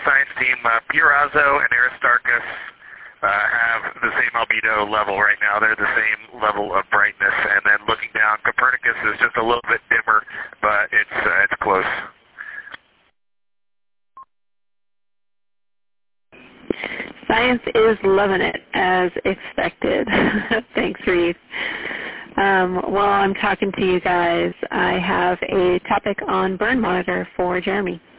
science team, Purazo and Aristarchus have the same albedo level right now. They're the same level of brightness. And then looking down, Copernicus is just a little bit dimmer, but it's close. Science is loving it, as expected. Thanks, Reed. While I'm talking to you guys, I have a topic on Burn Monitor for Jeremy.